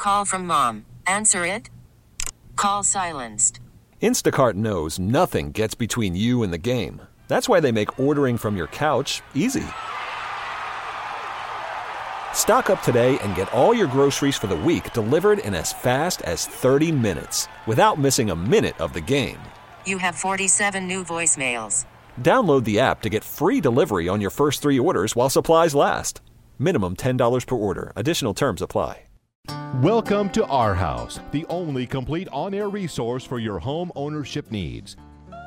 Call from mom. Answer it. Call silenced. Instacart knows nothing gets between you and the game. That's why they make ordering from your couch easy. Stock up today and get all your groceries for the week delivered in as fast as 30 minutes without missing a minute of the game. You have 47 new voicemails. Download the app to get free delivery on your first 3 orders while supplies last. Minimum $10 per order. Additional terms apply. Welcome to Our House, the only complete on-air resource for your home ownership needs.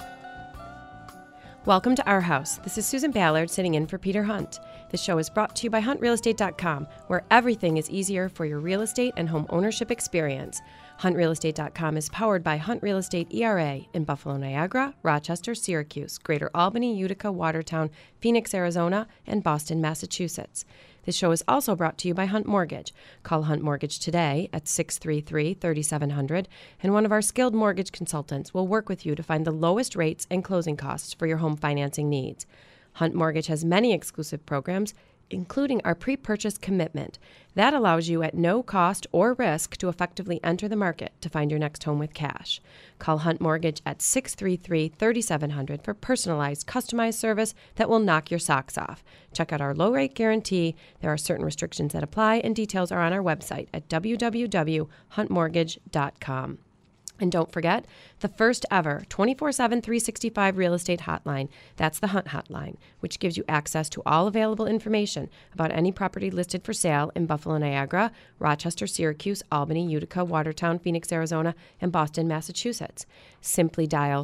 Welcome to Our House. This is Susan Ballard sitting in for Peter Hunt. This show is brought to you by HuntRealEstate.com, where everything is easier for your real estate and home ownership experience. HuntRealEstate.com is powered by Hunt Real Estate ERA in Buffalo, Niagara, Rochester, Syracuse, Greater Albany, Utica, Watertown, Phoenix, Arizona, and Boston, Massachusetts. This show is also brought to you by Hunt Mortgage. Call Hunt Mortgage today at 633-3700, and one of our skilled mortgage consultants will work with you to find the lowest rates and closing costs for your home financing needs. Hunt Mortgage has many exclusive programs, including our pre-purchase commitment. That allows you at no cost or risk to effectively enter the market to find your next home with cash. Call Hunt Mortgage at 633-3700 for personalized, customized service that will knock your socks off. Check out our low-rate guarantee. There are certain restrictions that apply, and details are on our website at www.huntmortgage.com. And don't forget, the first ever 24/7, 365 real estate hotline. That's the Hunt Hotline, which gives you access to all available information about any property listed for sale in Buffalo, Niagara, Rochester, Syracuse, Albany, Utica, Watertown, Phoenix, Arizona, and Boston, Massachusetts. Simply dial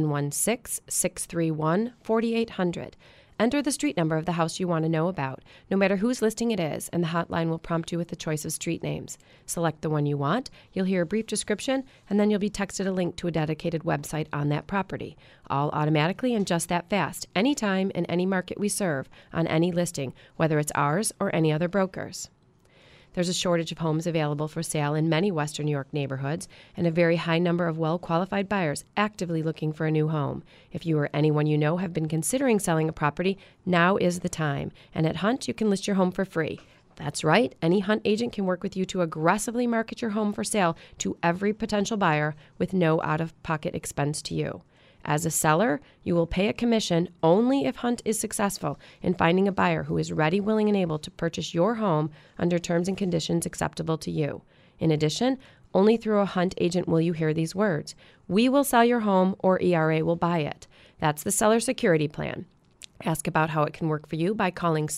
716-631-4800. Enter the street number of the house you want to know about, no matter whose listing it is, and the hotline will prompt you with the choice of street names. Select the one you want, you'll hear a brief description, and then you'll be texted a link to a dedicated website on that property. All automatically and just that fast, anytime in any market we serve, on any listing, whether it's ours or any other brokers. There's a shortage of homes available for sale in many Western New York neighborhoods, and a very high number of well-qualified buyers actively looking for a new home. If you or anyone you know have been considering selling a property, now is the time. And at Hunt, you can list your home for free. That's right, any Hunt agent can work with you to aggressively market your home for sale to every potential buyer with no out-of-pocket expense to you. As a seller, you will pay a commission only if Hunt is successful in finding a buyer who is ready, willing, and able to purchase your home under terms and conditions acceptable to you. In addition, only through a Hunt agent will you hear these words: "We will sell your home," or "ERA will buy it." That's the seller security plan. Ask about how it can work for you by calling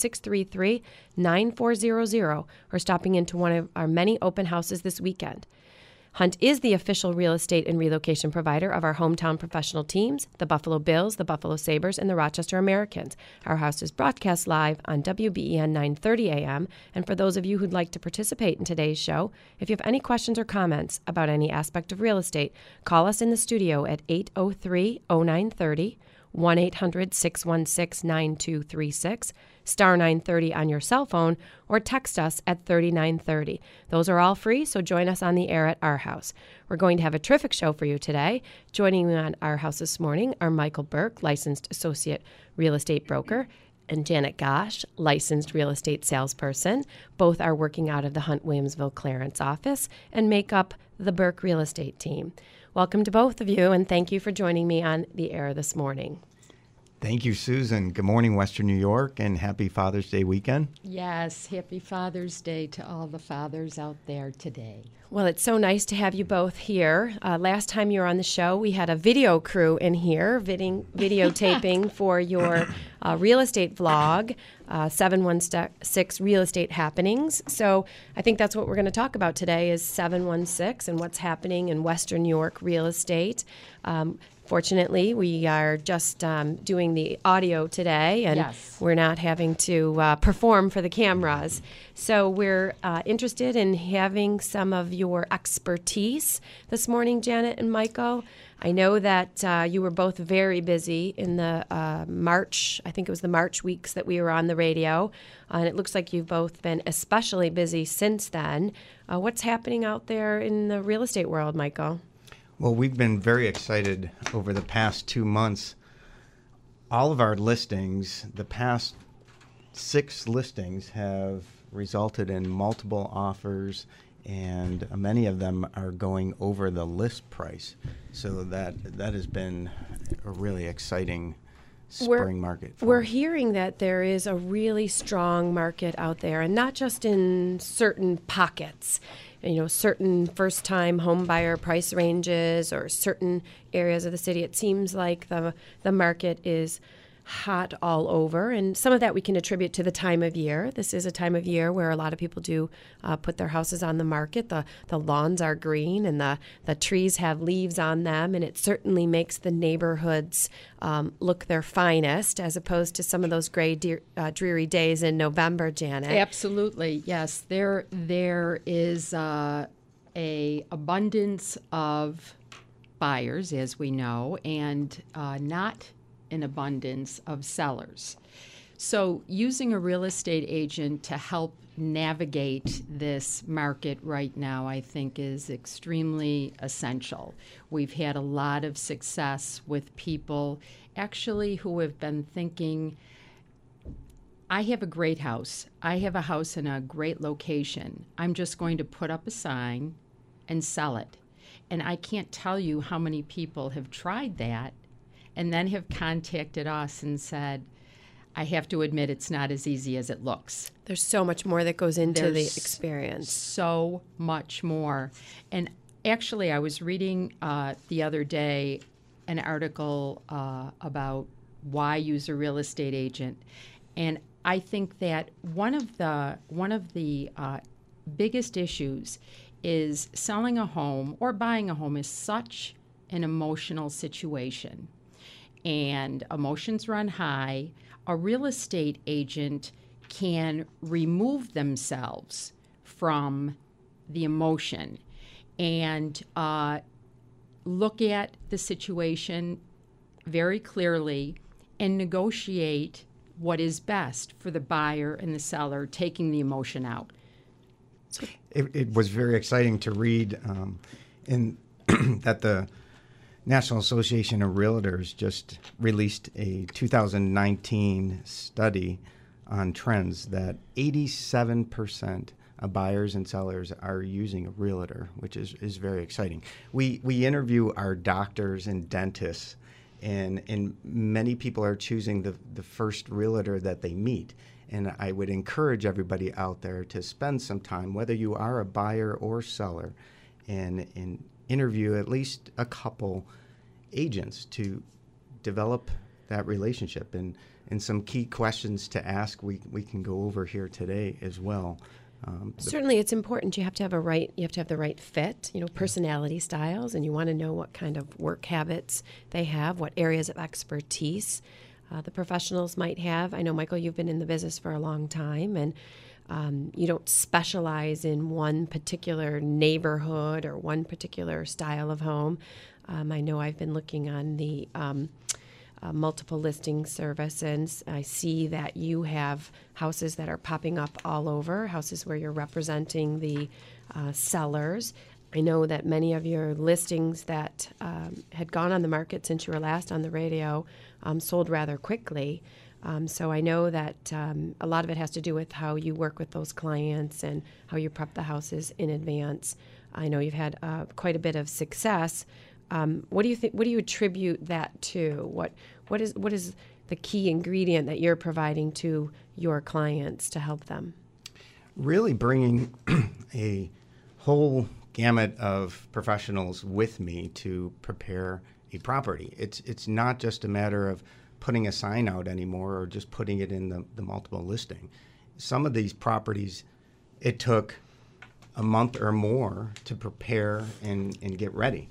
633-9400 or stopping into one of our many open houses this weekend. Hunt is the official real estate and relocation provider of our hometown professional teams, the Buffalo Bills, the Buffalo Sabres, and the Rochester Americans. Our house is broadcast live on WBEN 930 AM. And for those of you who'd like to participate in today's show, if you have any questions or comments about any aspect of real estate, call us in the studio at 803-0930, 1-800-616-9236, star 930 on your cell phone, or text us at 3930. Those are all free, so join us on the air at Our House. We're going to have a terrific show for you today. Joining me on Our House this morning are Michael Burke, licensed associate real estate broker, and Janet Gosh, licensed real estate salesperson. Both are working out of the Hunt Williamsville Clarence office and make up the Burke real estate team. Welcome to both of you, and thank you for joining me on the air this morning. Thank you, Susan. Good morning, Western New York, and happy Father's Day weekend. Yes, happy Father's Day to all the fathers out there today. Well, it's so nice to have you both here. Last time you were on the show, we had a video crew in here, videotaping for your real estate vlog, 716 Real Estate Happenings. So I think that's what we're going to talk about today is 716 and what's happening in Western New York real estate. Fortunately, we are just doing the audio today, and we're not having to perform for the cameras. So we're interested in having some of your expertise this morning, Janet and Michael. I know that you were both very busy in the March, I think it was the March weeks that we were on the radio, and it looks like you've both been especially busy since then. What's happening out there in the real estate world, Michael? Well, we've been very excited over the past 2 months. All of our listings, the past 6 listings, have resulted in multiple offers and many of them are going over the list price. So that has been a really exciting spring market. We're hearing that there is a really strong market out there, and not just in certain pockets, certain first-time home buyer price ranges or certain areas of the city. It seems like the market is hot all over, and some of that we can attribute to the time of year. This is a time of year where a lot of people do put their houses on the market. The lawns are green and the trees have leaves on them, and it certainly makes the neighborhoods look their finest, as opposed to some of those gray, dreary days in November, Janet. Absolutely, yes. There is a abundance of buyers, as we know, and not an abundance of sellers. So using a real estate agent to help navigate this market right now, I think, is extremely essential. We've had a lot of success with people actually who have been thinking, I have a great house. I have a house in a great location. I'm just going to put up a sign and sell it. And I can't tell you how many people have tried that and then have contacted us and said, I have to admit it's not as easy as it looks. There's so much more that goes into the experience. So much more. And actually, I was reading the other day an article about why use a real estate agent. And I think that one of the biggest issues is selling a home or buying a home is such an emotional situation. And emotions run high. A real estate agent can remove themselves from the emotion and look at the situation very clearly and negotiate what is best for the buyer and the seller, taking the emotion out. It was very exciting to read that the National Association of Realtors just released a 2019 study on trends that 87% of buyers and sellers are using a realtor, which is very exciting. We interview our doctors and dentists, and many people are choosing the first realtor that they meet. And I would encourage everybody out there to spend some time, whether you are a buyer or seller, and interview at least a couple agents to develop that relationship. And some key questions to ask we can go over here today as well. Certainly, it's important. You have to have the right fit, personality styles, and you want to know what kind of work habits they have, what areas of expertise the professionals might have. I know, Michael, you've been in the business for a long time, and you don't specialize in one particular neighborhood or one particular style of home. I know I've been looking on the multiple listing service, and I see that you have houses that are popping up all over, houses where you're representing the sellers. I know that many of your listings that had gone on the market since you were last on the radio sold rather quickly. So I know that a lot of it has to do with how you work with those clients and how you prep the houses in advance. I know you've had quite a bit of success. What do you think? What do you attribute that to? What is the key ingredient that you're providing to your clients to help them? Really bringing a whole gamut of professionals with me to prepare a property. It's not just a matter of putting a sign out anymore or just putting it in the multiple listing. Some of these properties, it took a month or more to prepare and get ready.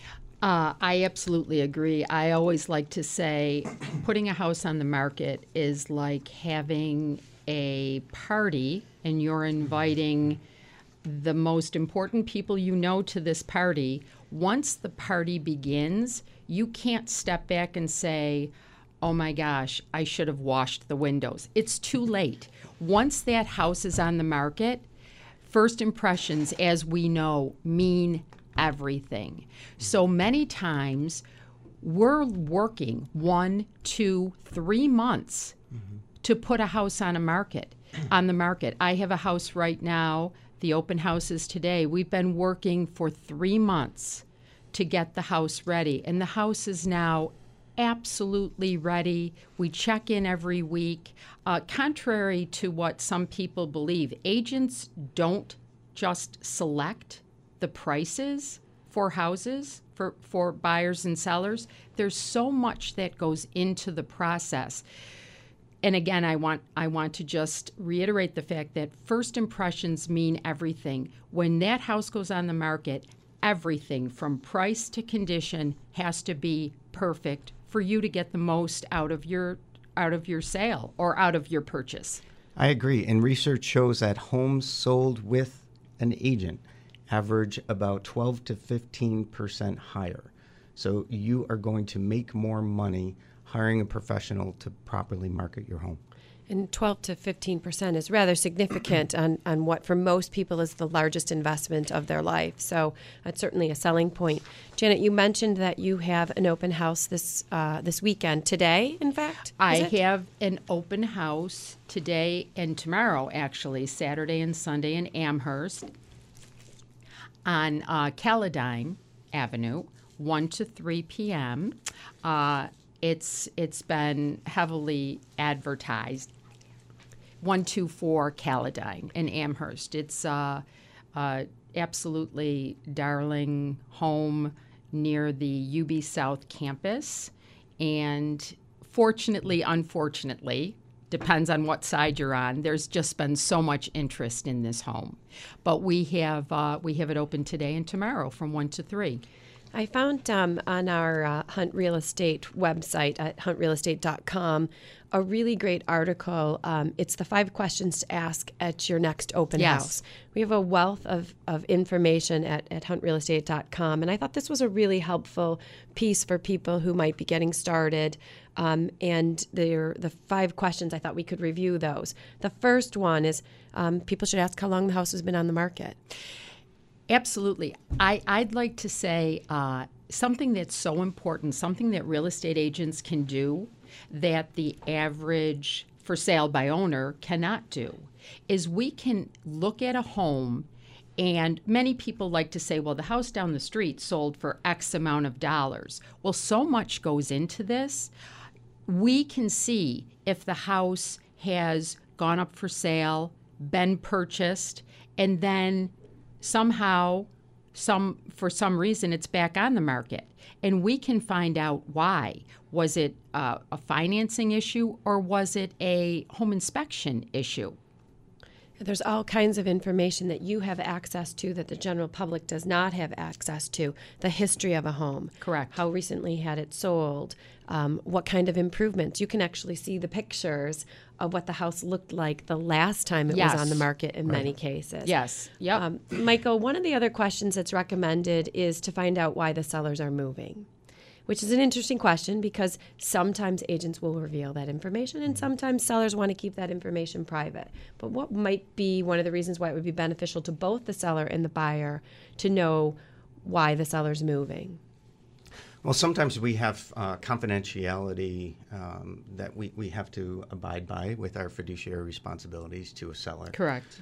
I absolutely agree. I always like to say putting a house on the market is like having a party, and you're inviting the most important people you know to this party. Once the party begins, you can't step back and say, oh my gosh, I should have washed the windows. It's too late. Once that house is on the market, first impressions, as we know, mean everything. So many times we're working 1, 2, 3 months to put a house on the market. I have a house right now the open houses today, we've been working for 3 months to get the house ready, and the house is now absolutely ready. We check in every week. Contrary to what some people believe, agents don't just select the prices for houses for buyers and sellers. There's so much that goes into the process. And again, I want to just reiterate the fact that first impressions mean everything. When that house goes on the market, everything from price to condition has to be perfect for you to get the most out of your sale or out of your purchase. I agree. And research shows that homes sold with an agent average about 12 to 15% higher. So you are going to make more money hiring a professional to properly market your home. And 12 to 15% is rather significant on what for most people is the largest investment of their life. So that's certainly a selling point. Janet, you mentioned that you have an open house this weekend. Today, in fact? I have an open house today and tomorrow, actually, Saturday and Sunday in Amherst on Caledine Avenue, 1 to 3 p.m. It's been heavily advertised. 124 Caledine in Amherst. It's absolutely darling home near the UB South campus. And fortunately, unfortunately, depends on what side you're on, there's just been so much interest in this home. But we have it open today and tomorrow from 1 to 3. I found on our Hunt Real Estate website at huntrealestate.com a really great article. It's the 5 questions to ask at your next open house. We have a wealth of information at huntrealestate.com, and I thought this was a really helpful piece for people who might be getting started. And the 5 questions, I thought we could review those. The first one is people should ask how long the house has been on the market. Absolutely. I'd like to say something that's so important, something that real estate agents can do that the average for sale by owner cannot do, is we can look at a home, and many people like to say, well, the house down the street sold for X amount of dollars. Well, so much goes into this. We can see if the house has gone up for sale, been purchased, and then somehow, for some reason, it's back on the market. And we can find out why. Was it a financing issue, or was it a home inspection issue? There's all kinds of information that you have access to that the general public does not have access to. The history of a home. Correct. How recently had it sold. What kind of improvements. You can actually see the pictures of what the house looked like the last time it was on the market in many cases. Yes. Yep. Michael, one of the other questions that's recommended is to find out why the sellers are moving, which is an interesting question because sometimes agents will reveal that information and sometimes sellers want to keep that information private. But what might be one of the reasons why it would be beneficial to both the seller and the buyer to know why the seller's moving? Well, sometimes we have confidentiality that we have to abide by with our fiduciary responsibilities to a seller. Correct.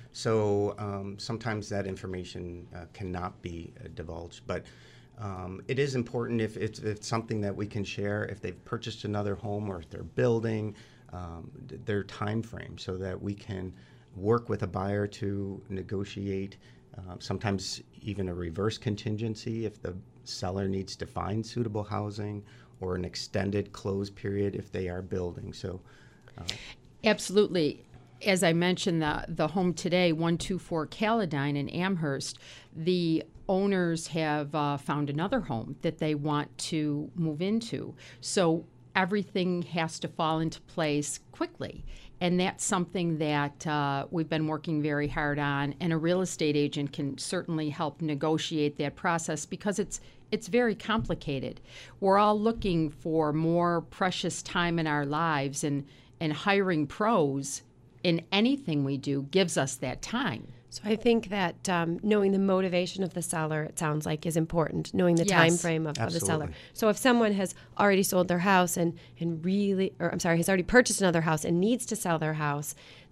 So sometimes that information cannot be divulged, but it is important if it's something that we can share, if they've purchased another home or if they're building, their time frame, so that we can work with a buyer to negotiate sometimes even a reverse contingency if the seller needs to find suitable housing, or an extended close period if they are building. So, absolutely. As I mentioned, the home today, 124 Caledine in Amherst, the owners have found another home that they want to move into. So everything has to fall into place quickly. And that's something that we've been working very hard on. And a real estate agent can certainly help negotiate that process because it's very complicated. We're all looking for more precious time in our lives, and hiring pros in anything we do gives us that time. So I think that knowing the motivation of the seller, it sounds like, is important. Knowing the time frame of the seller. So if someone has already sold their house has already purchased another house and needs to sell their house,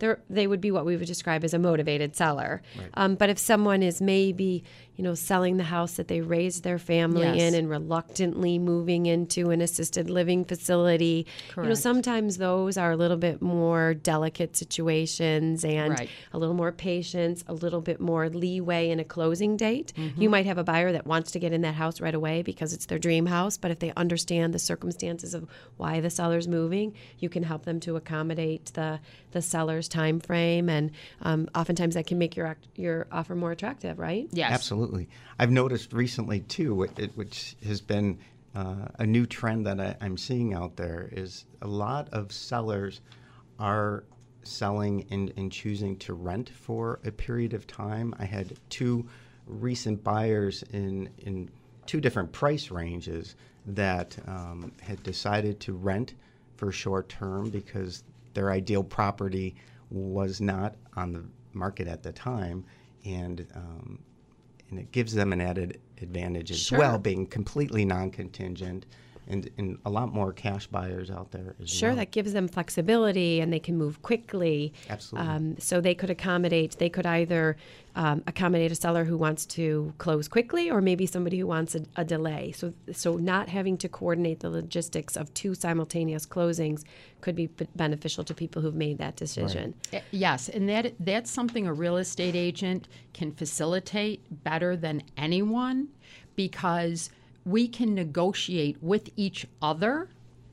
they would be what we would describe as a motivated seller. But if someone is maybe, selling the house that they raised their family Yes. in and reluctantly moving into an assisted living facility, Correct. sometimes those are a little bit more delicate situations and Right. a little more patience, a little bit more leeway in a closing date. You might have a buyer that wants to get in that house right away because it's their dream house, but if they understand the circumstances of why the seller's moving, you can help them to accommodate the seller's time frame, and oftentimes that can make your offer more attractive, right? Yes. Absolutely. I've noticed recently, too, which has been a new trend that I'm seeing out there, is a lot of sellers are selling and choosing to rent for a period of time. I had 2 recent buyers in 2 different price ranges that had decided to rent for short term because their ideal property was not on the market at the time, and it gives them an added advantage as Sure. well, being completely non-contingent, and a lot more cash buyers out there as Sure, well. that gives them flexibility and they can move quickly. Absolutely. So they could either accommodate a seller who wants to close quickly or maybe somebody who wants a delay. So not having to coordinate the logistics of 2 simultaneous closings could be beneficial to people who've made that decision. Yes, and that's something a real estate agent can facilitate better than anyone, because we can negotiate with each other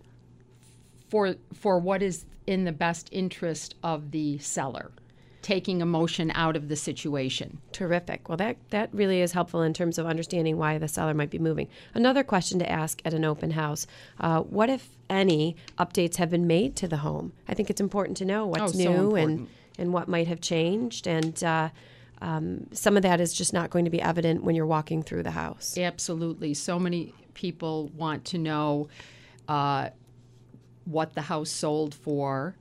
for what is in the best interest of the seller, taking emotion out of the situation. Terrific. Well, that really is helpful in terms of understanding why the seller might be moving. Another question to ask at an open house, what, if any, updates have been made to the home? I think it's important to know what's so new important. and what might have changed. And some of that is just not going to be evident when you're walking through the house. Absolutely. So many people want to know what the house sold for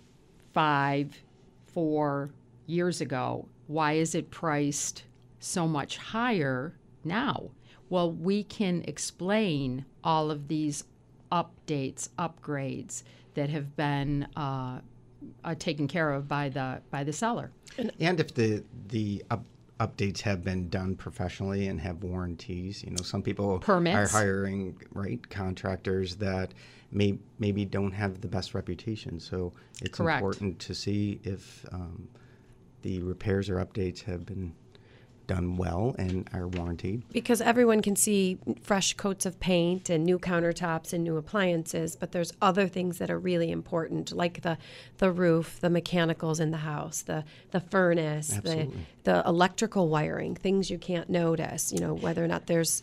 4 years ago. Why is it priced so much higher now? Well, we can explain all of these updates, upgrades that have been taken care of by the seller. And if the updates have been done professionally and have warranties, some people Permits. are hiring contractors that maybe don't have the best reputation. So it's Correct. important to see if the repairs or updates have been done well and are warranted. Because everyone can see fresh coats of paint and new countertops and new appliances, but there's other things that are really important, like the roof, the mechanicals in the house, the furnace, the electrical wiring, things you can't notice, whether or not there's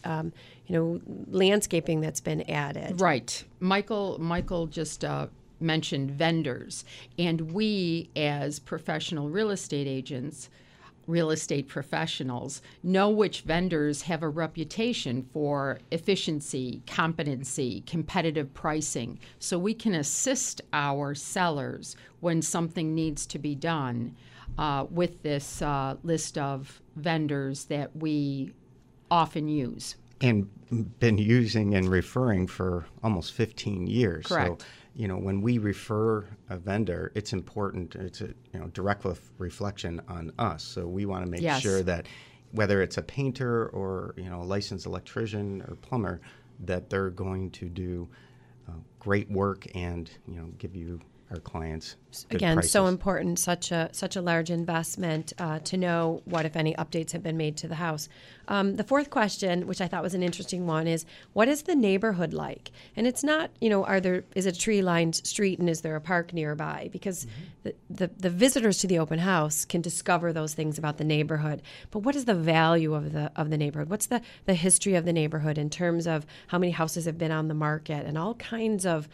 landscaping that's been added. Right. Michael just mentioned vendors, and we as professional real estate agents, real estate professionals, know which vendors have a reputation for efficiency, competency, competitive pricing. So we can assist our sellers when something needs to be done with this list of vendors that we often use. And been using and referring for almost 15 years. Correct. So, when we refer a vendor, it's important. It's a direct reflection on us. So we want to make Yes. sure that whether it's a painter or a licensed electrician or plumber, that they're going to do great work and give you, our clients, good Again, prices. so important, such a large investment to know what, if any, updates have been made to the house. The fourth question, which I thought was an interesting one, is what is the neighborhood like? And it's not, is it a tree-lined street and is there a park nearby? Because the visitors to the open house can discover those things about the neighborhood. But what is the value of the neighborhood? What's the history of the neighborhood in terms of how many houses have been on the market and all kinds of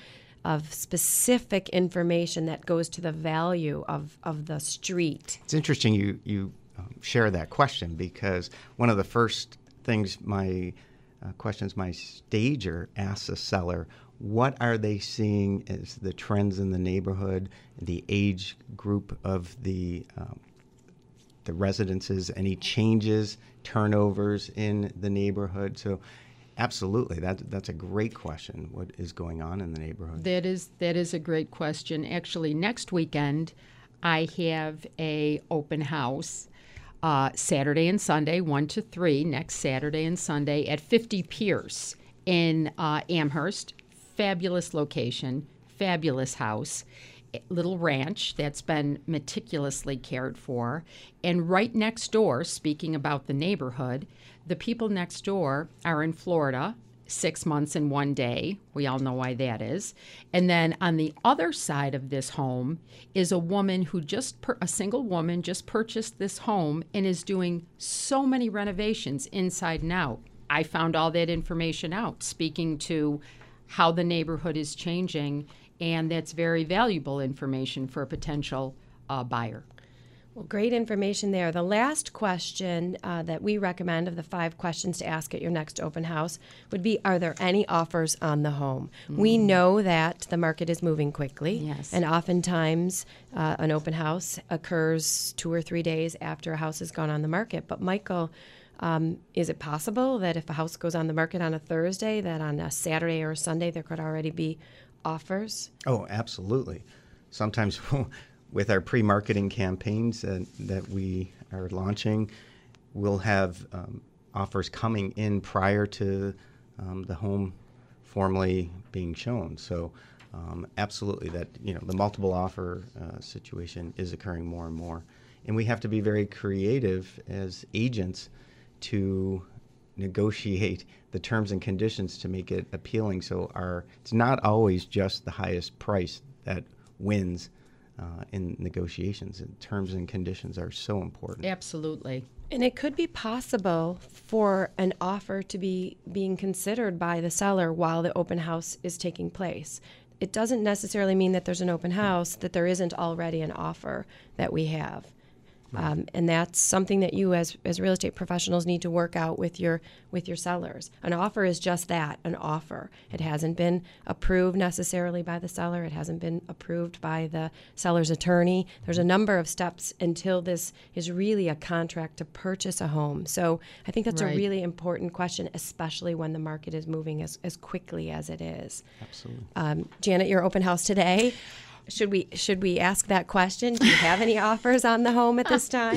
specific information that goes to the value of the street? It's interesting you share that question, because one of the first things questions my stager asks a seller, what are they seeing as the trends in the neighborhood, the age group of the residences, any changes, turnovers in the neighborhood? So absolutely, that's a great question. What is going on in the neighborhood? That is a great question. Actually, next weekend, I have a open house Saturday and Sunday, 1 to 3, next Saturday and Sunday at 50 Pierce in Amherst. Fabulous location, fabulous house, little ranch that's been meticulously cared for. And right next door, speaking about the neighborhood, the people next door are in Florida, 6 months and 1 day. We all know why that is. And then on the other side of this home is a woman who a single woman just purchased this home and is doing so many renovations inside and out. I found all that information out, speaking to how the neighborhood is changing, and that's very valuable information for a potential buyer. Well, great information there. The last question that we recommend of the 5 questions to ask at your next open house would be, are there any offers on the home? We know that the market is moving quickly. Yes. And oftentimes an open house occurs 2 or 3 days after a house has gone on the market. But Michael, is it possible that if a house goes on the market on a Thursday, that on a Saturday or a Sunday there could already be offers? Oh, absolutely. Sometimes with our pre-marketing campaigns that we are launching, we'll have offers coming in prior to the home formally being shown. So absolutely, that the multiple offer situation is occurring more and more. And we have to be very creative as agents to negotiate the terms and conditions to make it appealing. So it's not always just the highest price that wins in negotiations. And terms and conditions are so important. Absolutely. And it could be possible for an offer to be being considered by the seller while the open house is taking place. It doesn't necessarily mean that there's an open house, that there isn't already an offer that we have. And that's something that you as real estate professionals need to work out with your sellers. An offer is just that, an offer. It hasn't been approved necessarily by the seller. It hasn't been approved by the seller's attorney. There's a number of steps until this is really a contract to purchase a home. So I think that's a really important question, especially when the market is moving as quickly as it is. Absolutely. Janet, your open house today. Should we ask that question? Do you have any offers on the home at this time?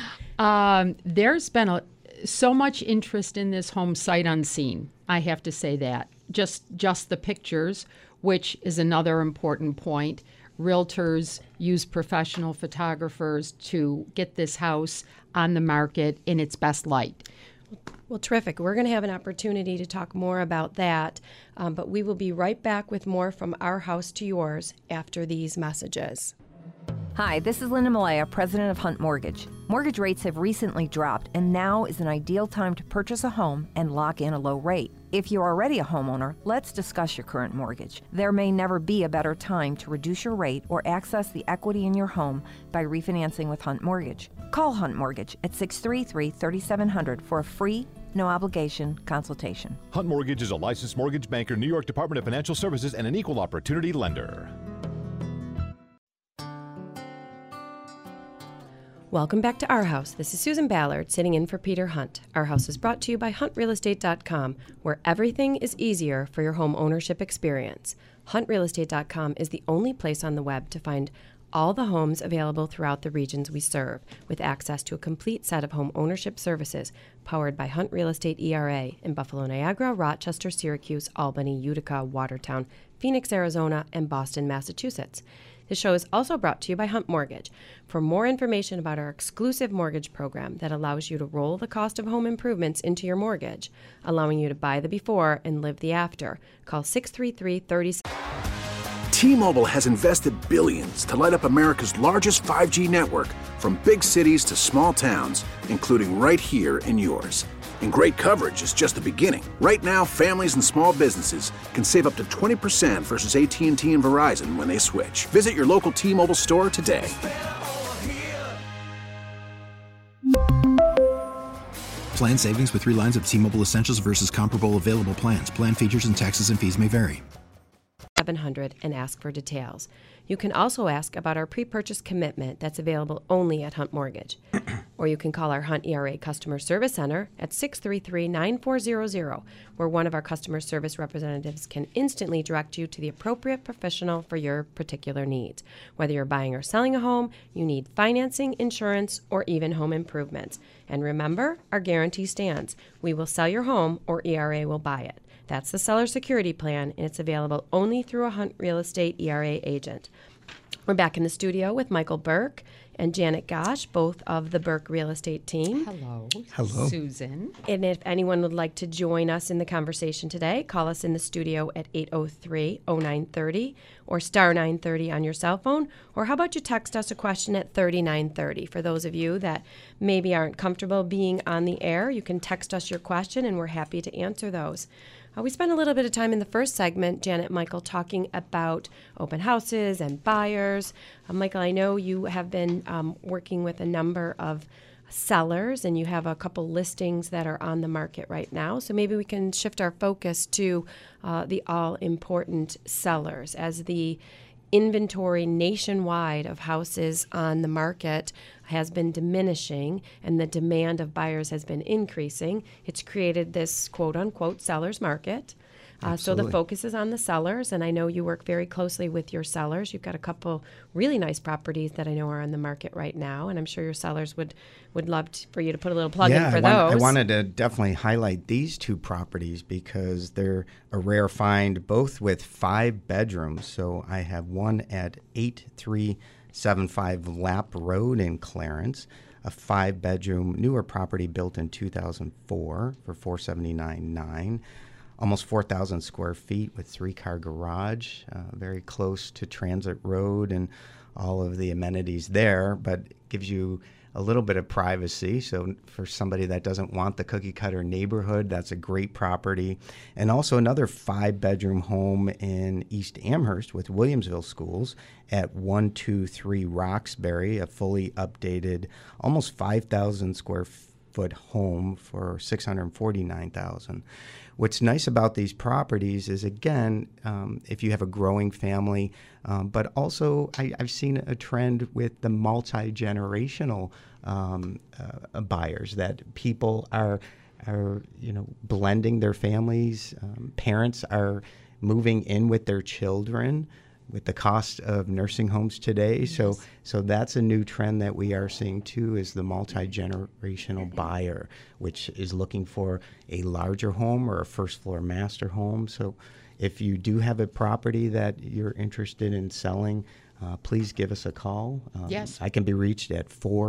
There's been so much interest in this home sight unseen. I have to say that. Just the pictures, which is another important point. Realtors use professional photographers to get this house on the market in its best light. Well, terrific. We're going to have an opportunity to talk more about that, but we will be right back with more from Our House to Yours after these messages. Hi, this is Linda Malaya, president of Hunt Mortgage. Mortgage rates have recently dropped, and now is an ideal time to purchase a home and lock in a low rate. If you're already a homeowner, let's discuss your current mortgage. There may never be a better time to reduce your rate or access the equity in your home by refinancing with Hunt Mortgage. Call Hunt Mortgage at 633-3700 for a free, no-obligation consultation. Hunt Mortgage is a licensed mortgage banker, New York Department of Financial Services, and an equal opportunity lender. Welcome back to Our House. This is Susan Ballard sitting in for Peter Hunt. Our House is brought to you by HuntRealEstate.com, where everything is easier for your home ownership experience. HuntRealEstate.com is the only place on the web to find all the homes available throughout the regions we serve, with access to a complete set of home ownership services powered by Hunt Real Estate ERA in Buffalo, Niagara, Rochester, Syracuse, Albany, Utica, Watertown, Phoenix, Arizona, and Boston, Massachusetts. This show is also brought to you by Hunt Mortgage. For more information about our exclusive mortgage program that allows you to roll the cost of home improvements into your mortgage, allowing you to buy the before and live the after, call 633-30. T-Mobile has invested billions to light up America's largest 5G network, from big cities to small towns, including right here in yours. And great coverage is just the beginning. Right now, families and small businesses can save up to 20% versus AT&T and Verizon when they switch. Visit your local T-Mobile store today. Plan savings with 3 lines of T-Mobile Essentials versus comparable available plans. Plan features and taxes and fees may vary. 1-800-848-5700 and ask for details. You can also ask about our pre-purchase commitment that's available only at Hunt Mortgage. Or you can call our Hunt ERA Customer Service Center at 633-9400, where one of our customer service representatives can instantly direct you to the appropriate professional for your particular needs. Whether you're buying or selling a home, you need financing, insurance, or even home improvements. And remember, our guarantee stands. We will sell your home or ERA will buy it. That's the Seller Security Plan, and it's available only through a Hunt Real Estate ERA agent. We're back in the studio with Michael Burke and Janet Gosh, both of the Burke Real Estate team. Hello. Hello. Susan. And if anyone would like to join us in the conversation today, call us in the studio at 803-0930 or star 930 on your cell phone. Or how about you text us a question at 3930? For those of you that maybe aren't comfortable being on the air, you can text us your question and we're happy to answer those. We spent a little bit of time in the first segment, Janet and Michael, talking about open houses and buyers. Michael, I know you have been working with a number of sellers, and you have a couple listings that are on the market right now. So maybe we can shift our focus to the all-important sellers. As the inventory nationwide of houses on the market has been diminishing and the demand of buyers has been increasing, it's created this quote-unquote seller's market. So the focus is on the sellers, and I know you work very closely with your sellers. You've got a couple really nice properties that I know are on the market right now, and I'm sure your sellers would love for you to put a little plug in for those. I wanted to definitely highlight these two properties because they're a rare find, both with 5 bedrooms. So I have one at 8375 Lapp Road in Clarence, a 5-bedroom newer property built in 2004 for $479,900. Almost 4,000 square feet with 3-car garage, very close to Transit Road and all of the amenities there, but gives you a little bit of privacy. So for somebody that doesn't want the cookie cutter neighborhood, that's a great property. And also another 5-bedroom home in East Amherst with Williamsville Schools at 123 Roxbury, a fully updated, almost 5,000 square foot home for $649,000. What's nice about these properties is, again, if you have a growing family, but also I've seen a trend with the multi-generational buyers, that people are blending their families. Parents are moving in with their children with the cost of nursing homes today. Yes. So that's a new trend that we are seeing too, is the multi-generational buyer, which is looking for a larger home or a first floor master home. So if you do have a property that you're interested in selling, please give us a call. Yes. I can be reached at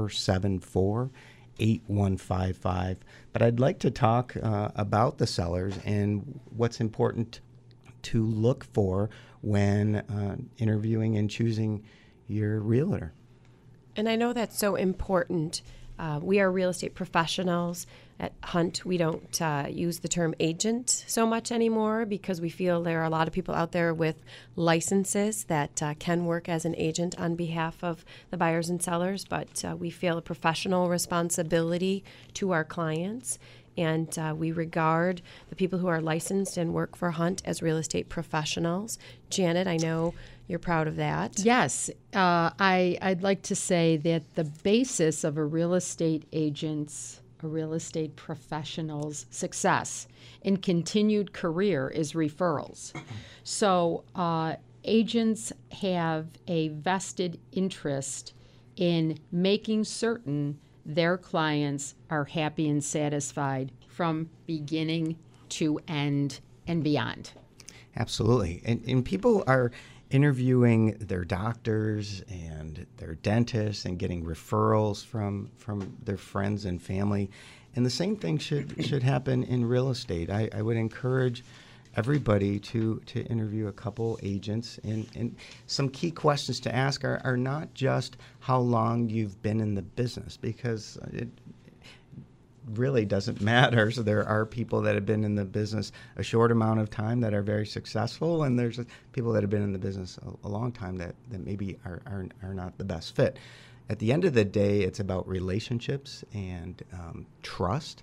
474-8155. But I'd like to talk about the sellers and what's important to look for when interviewing and choosing your realtor. And I know that's so important. We are real estate professionals. At Hunt, we don't use the term agent so much anymore because we feel there are a lot of people out there with licenses that can work as an agent on behalf of the buyers and sellers, but we feel a professional responsibility to our clients. And we regard the people who are licensed and work for Hunt as real estate professionals. Janet, I know you're proud of that. Yes. I'd like to say that the basis of a real estate agent's, a real estate professional's success in continued career is referrals. So agents have a vested interest in making certain their clients are happy and satisfied from beginning to end and beyond. Absolutely. And people are interviewing their doctors and their dentists and getting referrals from their friends and family. And the same thing should happen in real estate. I would encourage everybody to interview a couple agents, and some key questions to ask are not just how long you've been in the business, because it really doesn't matter. So there are people that have been in the business a short amount of time that are very successful, and there's people that have been in the business a long time that maybe are not the best fit. At the end of the day, it's about relationships and trust.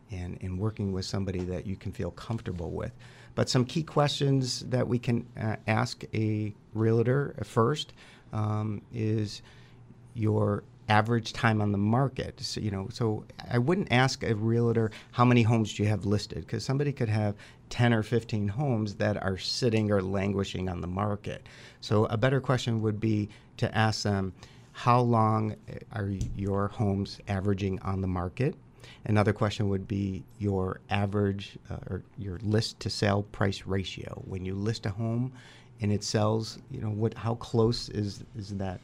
and working with somebody that you can feel comfortable with. But some key questions that we can ask a realtor first is your average time on the market. So I wouldn't ask a realtor how many homes do you have listed, because somebody could have 10 or 15 homes that are sitting or languishing on the market. So a better question would be to ask them, how long are your homes averaging on the market? Another question would be your average or your list to sale price ratio. When you list a home and it sells, how close is that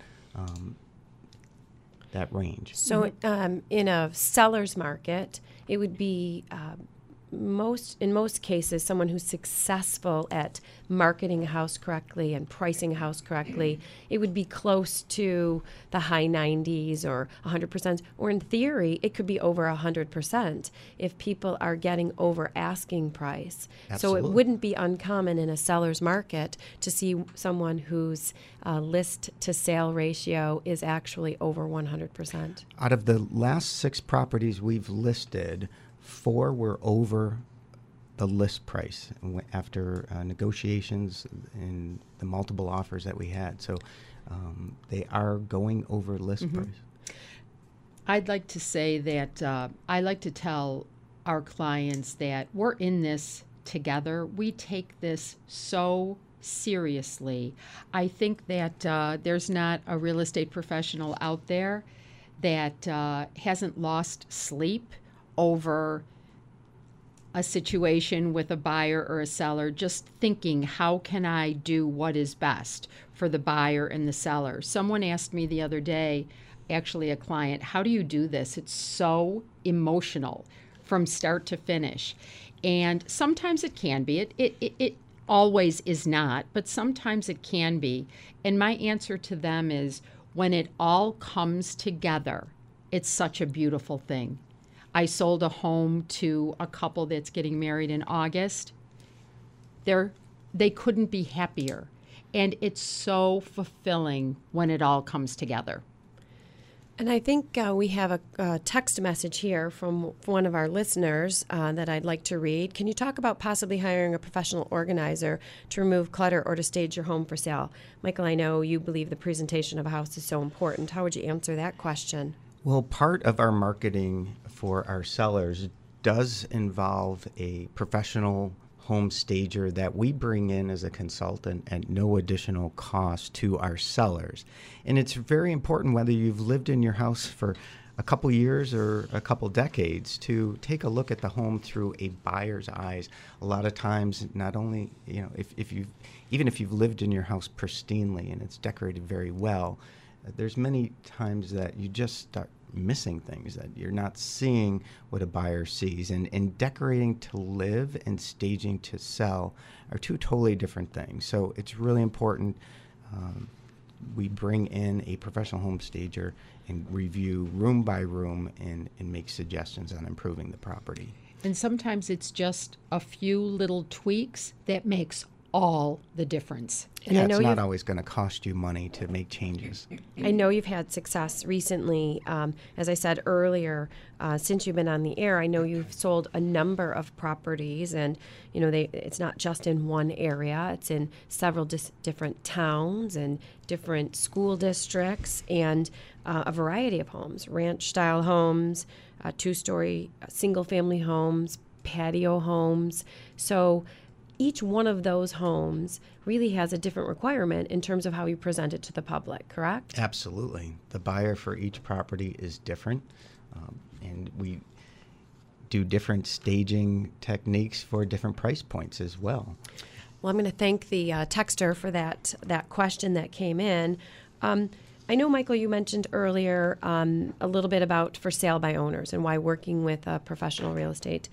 that range? So in a seller's market, it would be in most cases someone who's successful at marketing a house correctly and pricing a house correctly. It would be close to the high 90s or 100%, or in theory it could be over 100% if people are getting over asking price. Absolutely. So it wouldn't be uncommon in a seller's market to see someone whose list to sale ratio is actually over 100%. Out of the last 6 properties we've listed, 4 were over the list price after negotiations and the multiple offers that we had. So they are going over list price. I'd like to say that I like to tell our clients that we're in this together. We take this so seriously. I think that there's not a real estate professional out there that hasn't lost sleep over a situation with a buyer or a seller, just thinking, how can I do what is best for the buyer and the seller? Someone asked me the other day, actually a client, how do you do this? It's so emotional from start to finish. And sometimes it can be. It always is not, but sometimes it can be. And my answer to them is, when it all comes together, it's such a beautiful thing. I sold a home to a couple that's getting married in August. They couldn't be happier. And it's so fulfilling when it all comes together. And I think we have a text message here from one of our listeners that I'd like to read. Can you talk about possibly hiring a professional organizer to remove clutter or to stage your home for sale? Michael, I know you believe the presentation of a house is so important. How would you answer that question? Well, part of our marketing for our sellers does involve a professional home stager that we bring in as a consultant at no additional cost to our sellers. And it's very important, whether you've lived in your house for a couple years or a couple decades, to take a look at the home through a buyer's eyes. A lot of times, not only, even if you've lived in your house pristinely and it's decorated very well, there's many times that you just start missing things, that you're not seeing what a buyer sees. And decorating to live and staging to sell are two totally different things. So it's really important we bring in a professional home stager and review room by room and make suggestions on improving the property. And sometimes it's just a few little tweaks that makes all the difference. And it's not always going to cost you money to make changes. I know you've had success recently. As I said earlier, since you've been on the air, I know you've sold a number of properties, and it's not just in one area. It's in several different towns and different school districts, and a variety of homes: ranch-style homes, two-story single-family homes, patio homes. So each one of those homes really has a different requirement in terms of how you present it to the public, correct? Absolutely. The buyer for each property is different, and we do different staging techniques for different price points as well. Well, I'm going to thank the texter for that question that came in. I know, Michael, you mentioned earlier a little bit about for sale by owners and why working with a professional real estate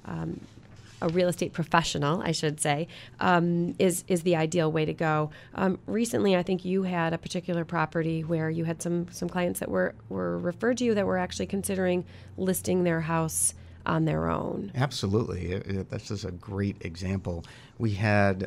a real estate professional, I should say, is the ideal way to go. Recently, I think you had a particular property where you had some clients that were referred to you that were actually considering listing their house on their own. Absolutely. This is a great example. We had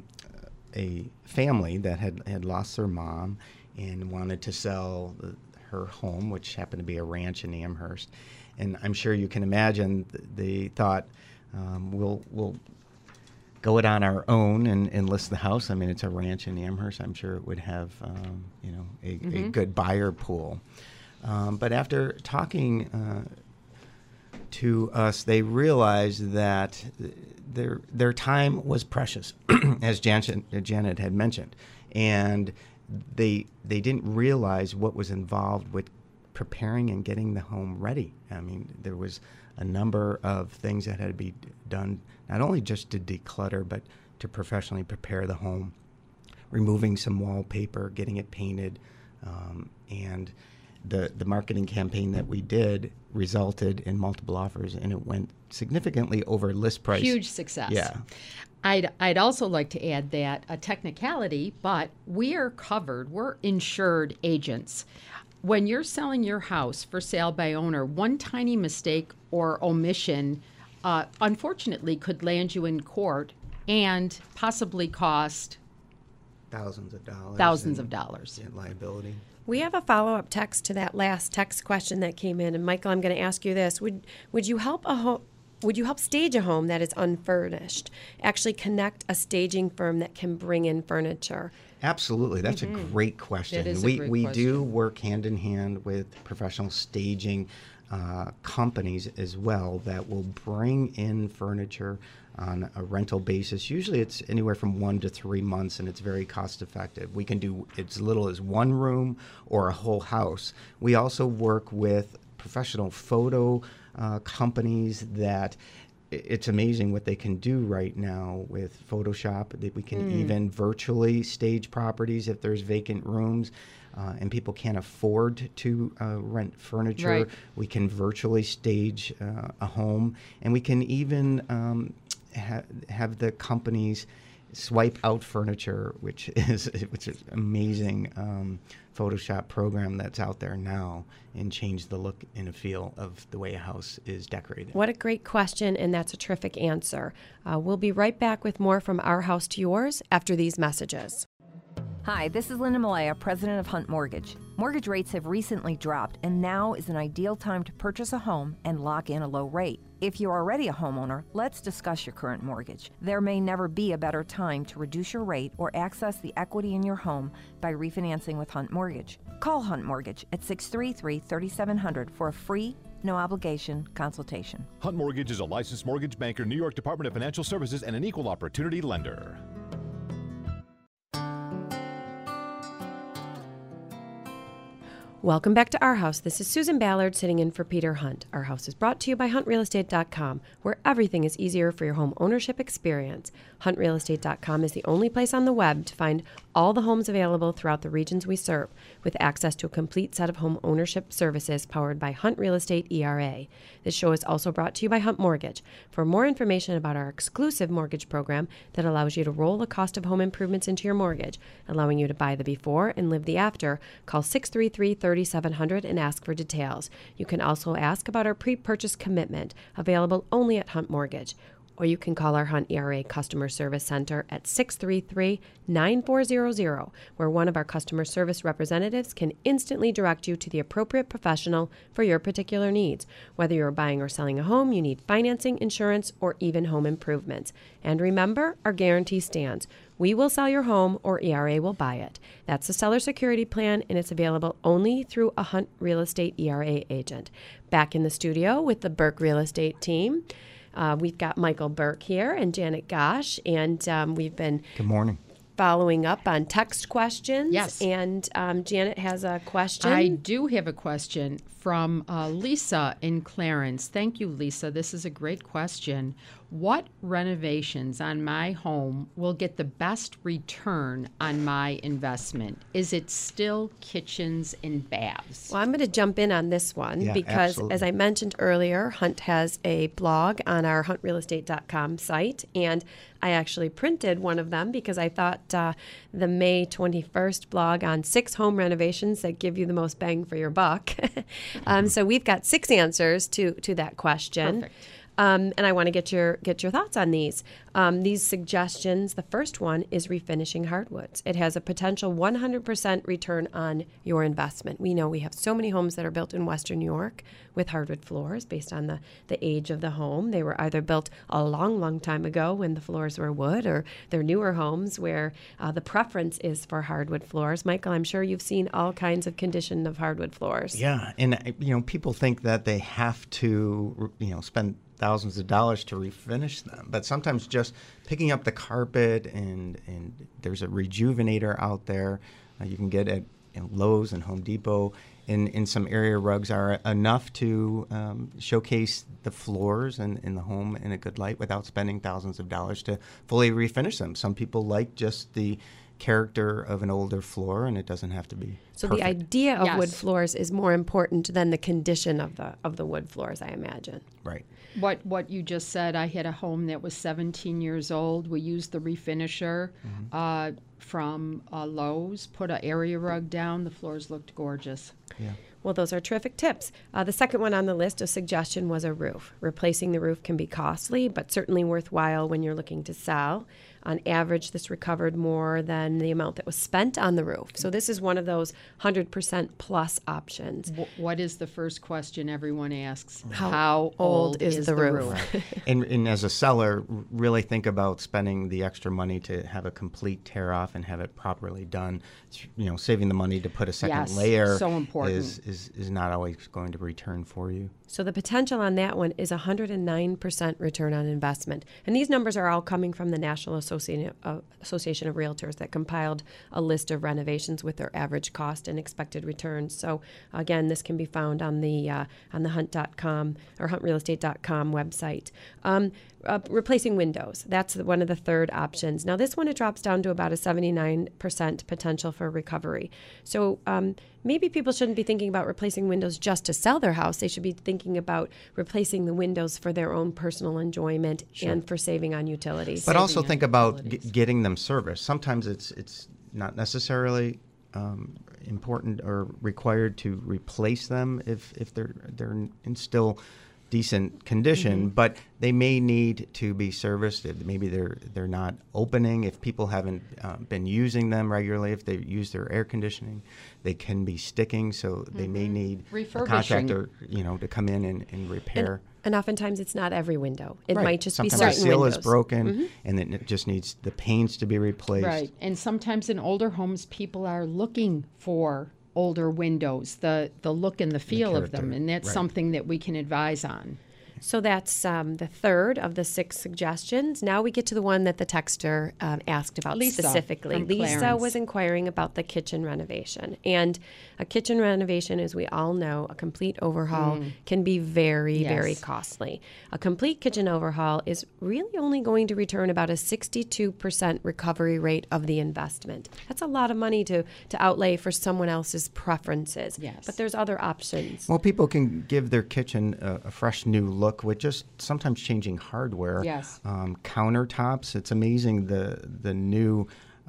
a family that had lost their mom and wanted to sell her home, which happened to be a ranch in Amherst. And I'm sure you can imagine they thought, we'll go it on our own and list the house. I mean, it's a ranch in Amherst. I'm sure it would have, a good buyer pool. But after talking to us, they realized that their time was precious, as Janet had mentioned, and they didn't realize what was involved with preparing and getting the home ready. I mean, there was a number of things that had to be done, not only just to declutter, but to professionally prepare the home, removing some wallpaper, getting it painted, and the marketing campaign that we did resulted in multiple offers, and it went significantly over list price. Huge success. Yeah. I'd also like to add that a technicality, but we are covered. We're insured agents. When you're selling your house for sale by owner, one tiny mistake or omission, unfortunately, could land you in court and possibly cost thousands of dollars. Thousands of dollars. In liability. We have a follow-up text to that last text question that came in, and Michael, I'm going to ask you this: Would you help stage a home that is unfurnished? Actually, connect a staging firm that can bring in furniture. Absolutely, that's a great question. That is a great we question. do work hand in hand with professional staging companies as well that will bring in furniture on a rental basis. Usually it's anywhere from 1 to 3 months, and it's very cost effective. We can do as little as one room or a whole house. We also work with professional photo companies that it's amazing what they can do right now with Photoshop. We can even virtually stage properties if there's vacant rooms. And people can't afford to rent furniture. Right. We can virtually stage a home, and we can even have the companies swipe out furniture, which is an amazing Photoshop program that's out there now, and change the look and feel of the way a house is decorated. What a great question, and that's a terrific answer. We'll be right back with more from Our House to Yours after these messages. Hi, this is Linda Malaya, president of Hunt Mortgage. Mortgage rates have recently dropped, and now is an ideal time to purchase a home and lock in a low rate. If you're already a homeowner, let's discuss your current mortgage. There may never be a better time to reduce your rate or access the equity in your home by refinancing with Hunt Mortgage. Call Hunt Mortgage at 633-3700 for a free, no-obligation consultation. Hunt Mortgage is a licensed mortgage banker, New York Department of Financial Services, and an equal opportunity lender. Welcome back to Our House. This is Susan Ballard sitting in for Peter Hunt. Our House is brought to you by HuntRealEstate.com, where everything is easier for your home ownership experience. HuntRealEstate.com is the only place on the web to find all the homes available throughout the regions we serve, with access to a complete set of home ownership services powered by Hunt Real Estate ERA. This show is also brought to you by Hunt Mortgage. For more information about our exclusive mortgage program that allows you to roll the cost of home improvements into your mortgage, allowing you to buy the before and live the after, call 633-3700 and ask for details. You can also ask about our pre-purchase commitment, available only at Hunt Mortgage. Or you can call our Hunt ERA Customer Service Center at 633-9400, where one of our customer service representatives can instantly direct you to the appropriate professional for your particular needs. Whether you're buying or selling a home, you need financing, insurance, or even home improvements. And remember, our guarantee stands. We will sell your home or ERA will buy it. That's the seller security plan, and it's available only through a Hunt Real Estate ERA agent. Back in the studio with the Burke Real Estate team. We've got Michael Burke here and Janet Gosh, and we've been Good morning. following up on text questions. Yes. And Janet has a question. I do have a question from Lisa in Clarence. Thank you, Lisa. This is a great question. What renovations on my home will get the best return on my investment? Is it still kitchens and baths? Well, I'm going to jump in on this one because, absolutely. as I mentioned earlier, Hunt has a blog on our huntrealestate.com site, and I actually printed one of them because I thought the May 21st blog on 6 home renovations that give you the most bang for your buck. So we've got 6 answers to that question. Perfect. And I want to get your thoughts on these. These suggestions, the first one is refinishing hardwoods. It has a potential 100% return on your investment. We know we have so many homes that are built in Western New York with hardwood floors based on the age of the home. They were either built a long, long time ago when the floors were wood, or they're newer homes where the preference is for hardwood floors. Michael, I'm sure you've seen all kinds of condition of hardwood floors. Yeah, and people think that they have to spend thousands of dollars to refinish them, but sometimes just picking up the carpet and there's a rejuvenator out there you can get at Lowe's and Home Depot, in some area rugs are enough to showcase the floors in the home in a good light without spending thousands of dollars to fully refinish them. Some people like just the character of an older floor, and it doesn't have to be so perfect. The idea of wood floors is more important than the condition of the wood floors, I imagine. Right. What you just said, I had a home that was 17 years old. We used the refinisher from Lowe's, put an area rug down. The floors looked gorgeous. Yeah. Well, those are terrific tips. The second one on the list of suggestion was a roof. Replacing the roof can be costly, but certainly worthwhile when you're looking to sell. On average, this recovered more than the amount that was spent on the roof. So this is one of those 100% plus options. What is the first question everyone asks? How old is the roof? And as a seller, really think about spending the extra money to have a complete tear off and have it properly done. Saving the money to put a second layer so important. is not always going to return for you. So the potential on that one is 109% return on investment. And these numbers are all coming from the National Association of Realtors that compiled a list of renovations with their average cost and expected returns. So again, this can be found on the hunt.com or huntrealestate.com website. Replacing windows, that's one of the third options. Now this one, it drops down to about a 79% potential for recovery. So maybe people shouldn't be thinking about replacing windows just to sell their house. They should be thinking about replacing the windows for their own personal enjoyment and for saving on utilities. But also think about getting them serviced. Sometimes it's not necessarily important or required to replace them if they're in still decent condition, but they may need to be serviced. Maybe they're not opening. If people haven't been using them regularly, if they use their air conditioning, they can be sticking. So they may need a contractor, to come in and repair. And oftentimes it's not every window. It might just sometimes be certain the seal windows. is broken, and then it just needs the panes to be replaced. Right, and sometimes in older homes, people are looking for older windows, the look and the feel of them, and that's something that we can advise on. So that's the third of the 6 suggestions. Now we get to the one that the texter asked about specifically. Lisa was inquiring about the kitchen renovation. And a kitchen renovation, as we all know, a complete overhaul can be very, very costly. A complete kitchen overhaul is really only going to return about a 62% recovery rate of the investment. That's a lot of money to outlay for someone else's preferences. Yes. But there's other options. Well, people can give their kitchen a fresh new look with just sometimes changing hardware. Yes. Countertops. It's amazing the new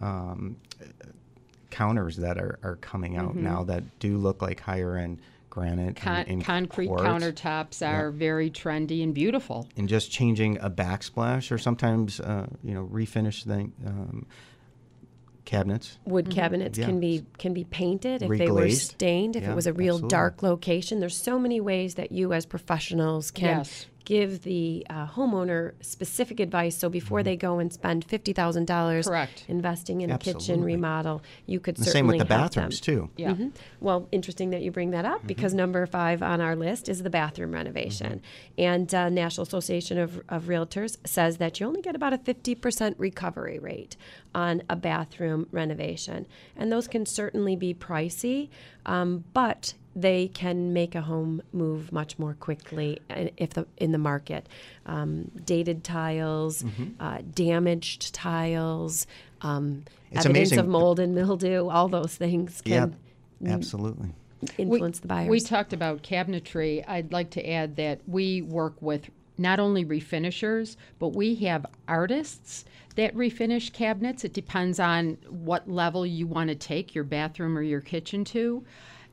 counters that are coming out now that do look like higher end granite and concrete quartz. Countertops are very trendy and beautiful. And just changing a backsplash, or sometimes refinish the cabinets. Wood cabinets can be painted if they were Reglazed. stained, if it was a real absolutely. dark location. There's so many ways that you as professionals can give the homeowner specific advice. So before they go and spend $50,000 investing in a kitchen remodel, you could certainly same with the help bathrooms them. too. Yeah. Well, interesting that you bring that up because number 5 on our list is the bathroom renovation. And National Association of Realtors says that you only get about a 50% recovery rate on a bathroom renovation. And those can certainly be pricey, but they can make a home move much more quickly in the market. Dated tiles, damaged tiles, evidence amazing. of mold and mildew, all those things can absolutely influence the buyers. We talked about cabinetry. I'd like to add that we work with not only refinishers, but we have artists that refinish cabinets. It depends on what level you want to take your bathroom or your kitchen to.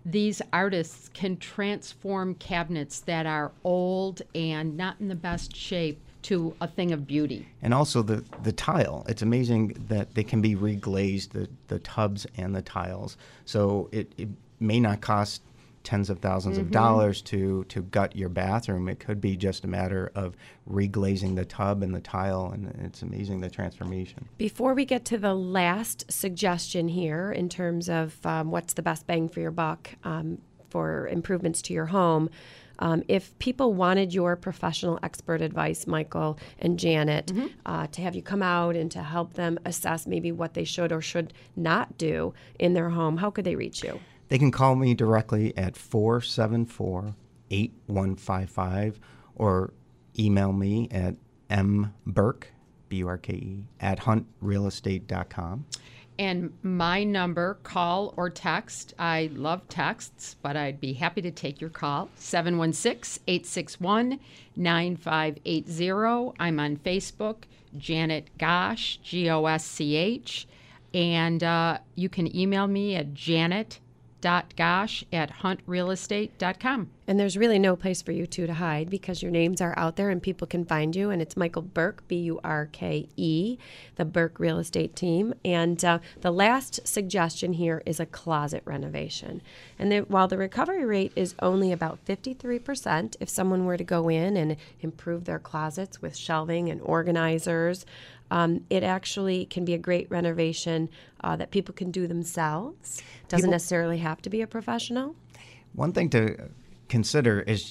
these artists can transform cabinets that are old and not in the best shape to a thing of beauty. And also the tile. It's amazing that they can be reglazed, the tubs and the tiles. So it may not cost tens of thousands of dollars to gut your bathroom. It could be just a matter of reglazing the tub and the tile, and it's amazing the transformation. Before we get to the last suggestion here in terms of what's the best bang for your buck for improvements to your home, if people wanted your professional expert advice, Michael and Janet, to have you come out and to help them assess maybe what they should or should not do in their home, how could they reach you? They can call me directly at 474-8155 or email me at mburke, B-U-R-K-E, at huntrealestate.com. And my number, call or text. I love texts, but I'd be happy to take your call. 716-861-9580. I'm on Facebook, Janet Gosch, Gosch. And you can email me at janet.gosch@huntrealestate.com. And there's really no place for you two to hide because your names are out there and people can find you. And it's Michael Burke, B-U-R-K-E, the Burke Real Estate Team. And the last suggestion here is a closet renovation. And while the recovery rate is only about 53%, if someone were to go in and improve their closets with shelving and organizers, it actually can be a great renovation that people can do themselves. Doesn't necessarily have to be a professional. One thing to consider is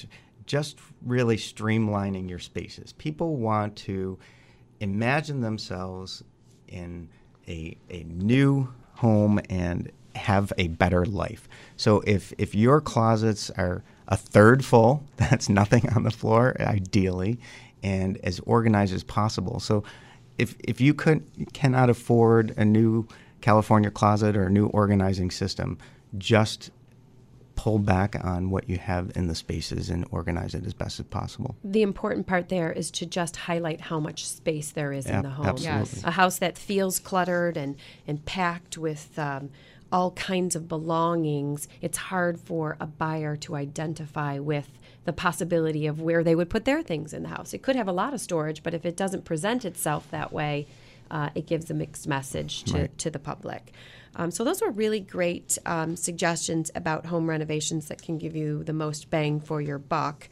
just really streamlining your spaces. People want to imagine themselves in a new home and have a better life. So if your closets are a third full, that's nothing on the floor, ideally, and as organized as possible. So if you cannot afford a new California closet or a new organizing system, just pull back on what you have in the spaces and organize it as best as possible. The important part there is to just highlight how much space there is in the home. Absolutely. Yes. A house that feels cluttered and packed with all kinds of belongings, it's hard for a buyer to identify with the possibility of where they would put their things in the house. It could have a lot of storage, but if it doesn't present itself that way, it gives a mixed message to the public. So those were really great suggestions about home renovations that can give you the most bang for your buck.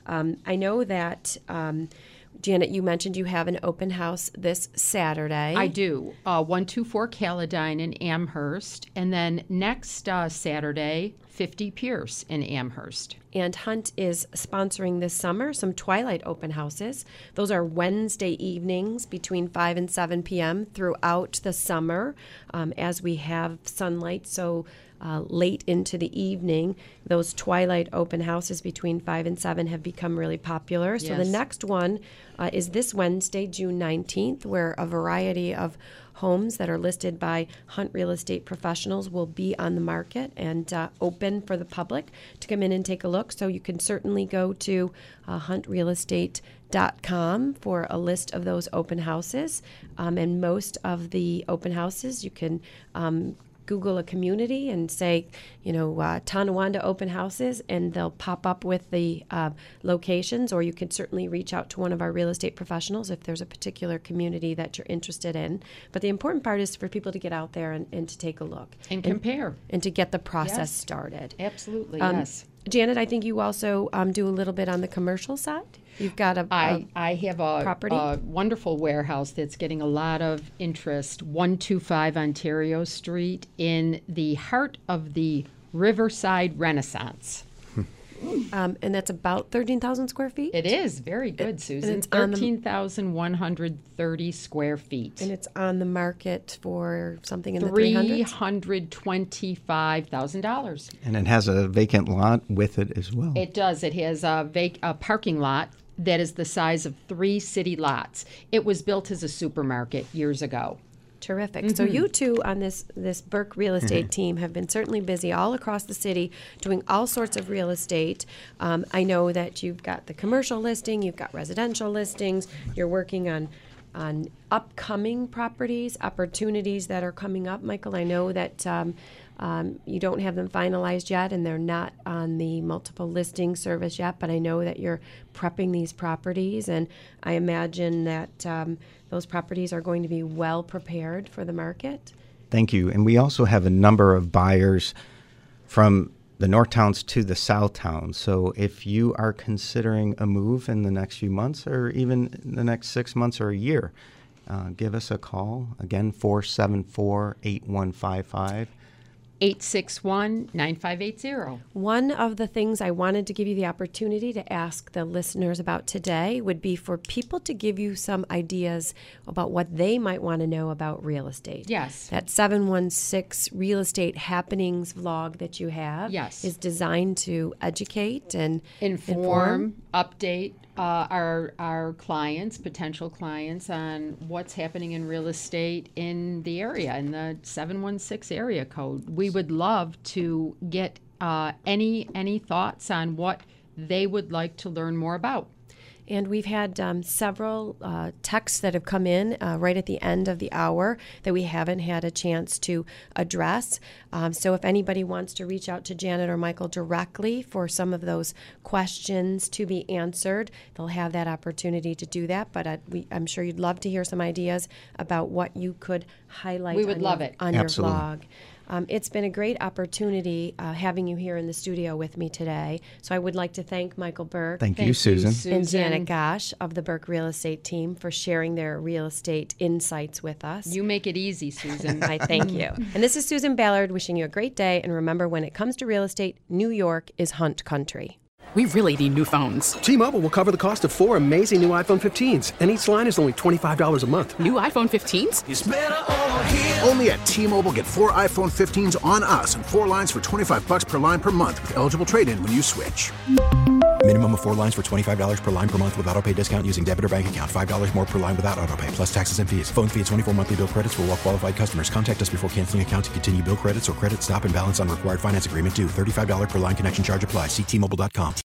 I know that, Janet, you mentioned you have an open house this Saturday. I do. 124 Caledine in Amherst. And then next Saturday, 50 Pierce in Amherst. And Hunt is sponsoring this summer some Twilight open houses. Those are Wednesday evenings between 5 and 7 p.m. throughout the summer as we have sunlight so late into the evening. Those Twilight open houses between 5 and 7 have become really popular. So the next one is this Wednesday, June 19th, where a variety of homes that are listed by Hunt Real Estate professionals will be on the market and open for the public to come in and take a look. So you can certainly go to huntrealestate.com for a list of those open houses. And most of the open houses, you can Google a community and say, Tonawanda open houses, and they'll pop up with the locations, or you can certainly reach out to one of our real estate professionals if there's a particular community that you're interested in. But the important part is for people to get out there and to take a look. And compare. And to get the process started. Absolutely, yes. Janet, I think you also do a little bit on the commercial side. You've got I have a property? A wonderful warehouse that's getting a lot of interest, 125 Ontario Street in the heart of the Riverside Renaissance. And that's about 13,000 square feet? It is. Very good, Susan. it's on the- 13,130 square feet. And it's on the market for something in the 300s? $325,000. And it has a vacant lot with it as well. It does. It has a parking lot that is the size of 3 city lots. It was built as a supermarket years ago. Terrific. So you two on this Burke Real Estate team have been certainly busy all across the city doing all sorts of real estate. I know that you've got the commercial listing, you've got residential listings, you're working on upcoming properties, opportunities that are coming up. Michael, I know that you don't have them finalized yet, and they're not on the multiple listing service yet, but I know that you're prepping these properties, and I imagine that those properties are going to be well prepared for the market. Thank you. And we also have a number of buyers from the North Towns to the South Towns. So if you are considering a move in the next few months or even the next 6 months or a year, give us a call. Again, 474-8155. 861-9580. One of the things I wanted to give you the opportunity to ask the listeners about today would be for people to give you some ideas about what they might want to know about real estate. Yes. That 716 Real Estate Happenings vlog that you have is designed to educate and inform, update our clients, potential clients, on what's happening in real estate in the area, in the 716 area code. We would love to get any thoughts on what they would like to learn more about. And we've had several texts that have come in right at the end of the hour that we haven't had a chance to address. So if anybody wants to reach out to Janet or Michael directly for some of those questions to be answered, they'll have that opportunity to do that. But I'm sure you'd love to hear some ideas about what you could highlight we would love it. On your blog. It's been a great opportunity having you here in the studio with me today. So I would like to thank Michael Burke. Thank you, Susan. And Janet Gosh of the Burke Real Estate team for sharing their real estate insights with us. You make it easy, Susan. I thank you. And this is Susan Ballard wishing you a great day. And remember, when it comes to real estate, New York is Hunt Country. We really need new phones. T-Mobile will cover the cost of 4 amazing new iPhone 15s, and each line is only $25 a month. New iPhone 15s? It's better over here. Only at T-Mobile, get 4 iPhone 15s on us and 4 lines for $25 per line per month with eligible trade-in when you switch. Minimum of 4 lines for $25 per line per month with autopay discount using debit or bank account. $5 more per line without autopay, plus taxes and fees. Phone fee at 24 monthly bill credits for well-qualified customers. Contact us before canceling account to continue bill credits or credit stop and balance on required finance agreement due. $35 per line connection charge applies. See T-Mobile.com.